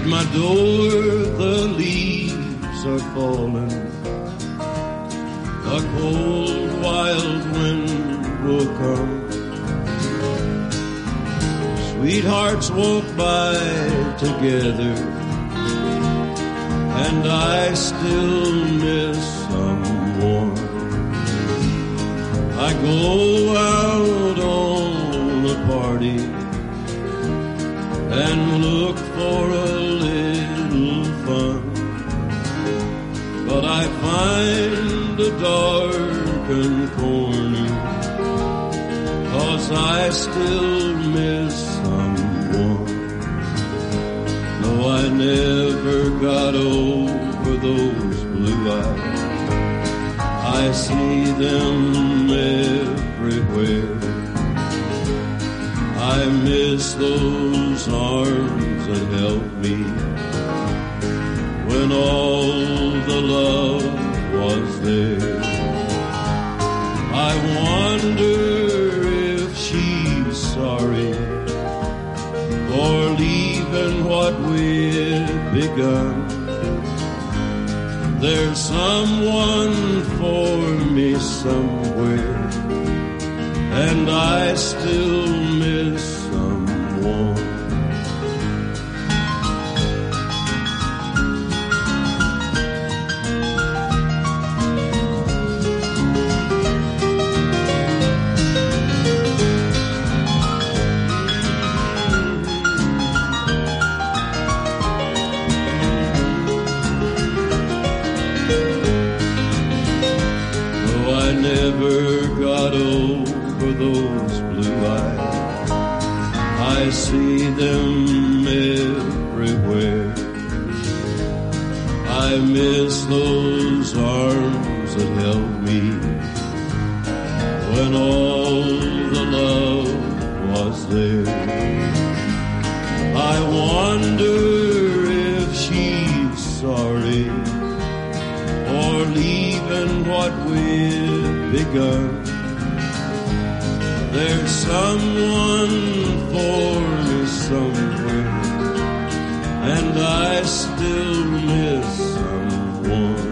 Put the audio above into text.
At my door the leaves are falling. A cold wild wind will come. Sweethearts walk by together, and I still miss someone. I go out on a party and look for a little fun, but I find a darkened corner, 'cause I still miss someone. No, I never got over those blue eyes. I see them everywhere. I miss those arms that held me when all the love was there. I wonder if she's sorry for leaving what we've begun. There's someone for me somewhere, and I still miss someone. Never got over those blue eyes. I see them everywhere. I miss those arms that held me when all the love was there. I wonder if she's sorry for leaving what we've begun. There's someone for me somewhere, and I still miss someone.